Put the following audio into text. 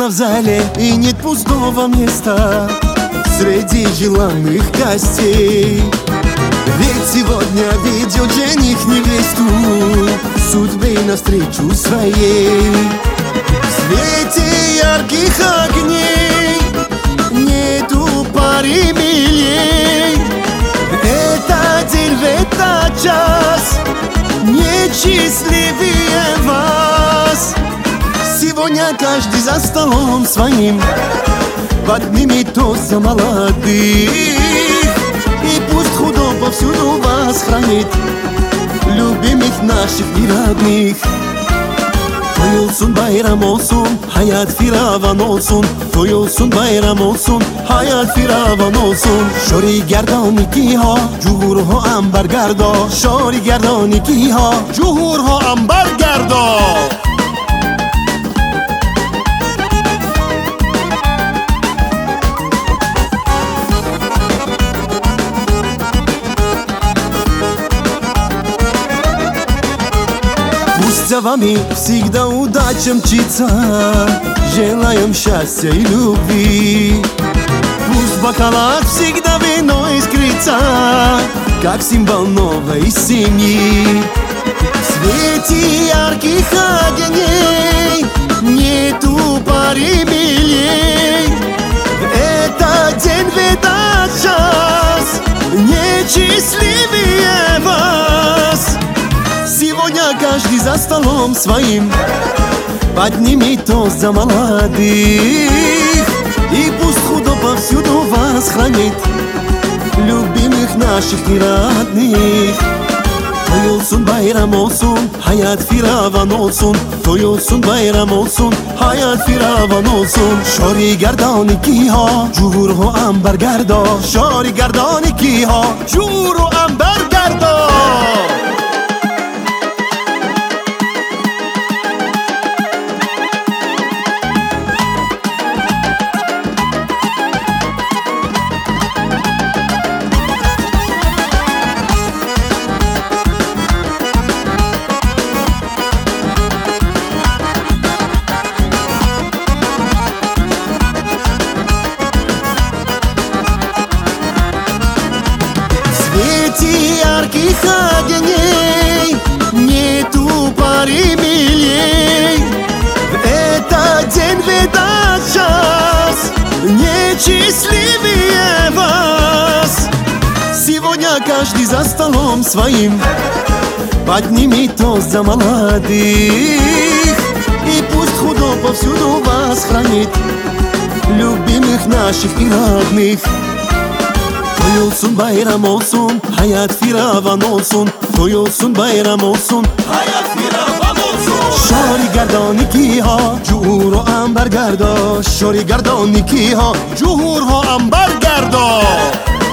в зале и нет пустого места среди желанных гостей. Ведь сегодня ведет жених невесту судьбе навстречу своей. В свете ярких огней нету пары милей. Это день, в этот час несчастливее вас. Сегодня каждый за столом своим поднимет тост за молодых. И пусть худоба всюду вас хранит любимых наших и родных. To'y olsun, bayram olsun, hayat firavan olsun. To'y olsun, bayram olsun, hayat firavan olsun. Shori gardoniki ha, juhur ho ambar gardo. Shori gardoniki ha, juhur ho ambar gardo. Пусть за вами всегда удача мчится, желаем счастья и любви. Пусть в бокалах всегда вино искрится, как символ новой семьи. В свете ярких огней нету пары милей. Это день, в этот час несчастливее вас. Сегодня каждый за столом своим поднимет тост за молодых. И пусть худоба всюду вас хранит любимых наших и родных. To'y olsun, bayram olsun, hayat firavan olsun. To'y olsun, bayram olsun, hayat firavan olsun. Shori gardoniki ha, juhur ho ambar gardo. Shori gardoniki ha, juhur ho ambar gardo. В свете ярких огней нету пары милей. Это день, в этот час несчастливее вас. Сегодня каждый за столом своим поднимет тост за молодых. И пусть худоба всюду вас хранит любимых наших и родных. To'y olsun, bayram olsun, hayat firavan olsun. To'y olsun, bayram olsun, hayat firavan olsun. Shori gardoniki ha, juhur ho ambar gardo. Shori gardoniki ha, juhur ho ambar gardo.